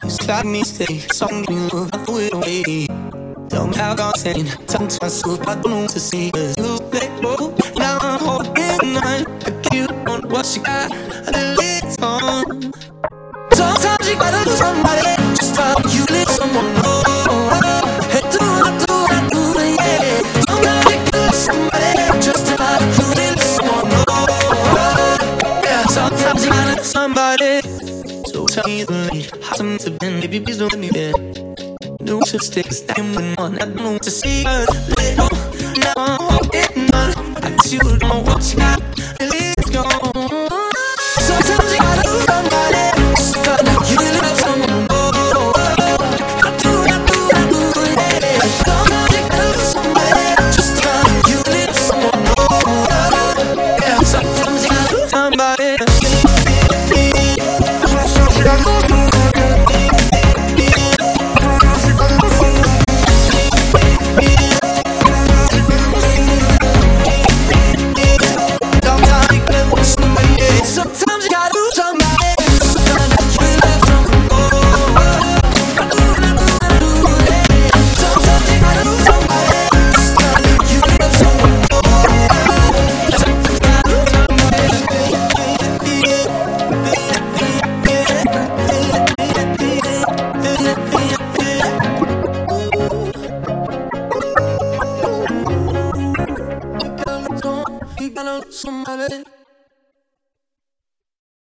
It's like me stay, song give me love, I threw it away. Tell me how God's saying, talking to myself, I don't know what to say. Cause you let go, now I'm holding on. I give you on what you got, I let it on. Sometimes you gotta lose somebody, just how you let someone know. Hey, do, yeah. Sometimes you gotta lose somebody, just how you let someone know. Yeah, sometimes you gotta lose somebody. So tell me the late, how some to bend, baby, please don't let me dead. New sticks, I'm on, I don't know what to say. Let go, now I'm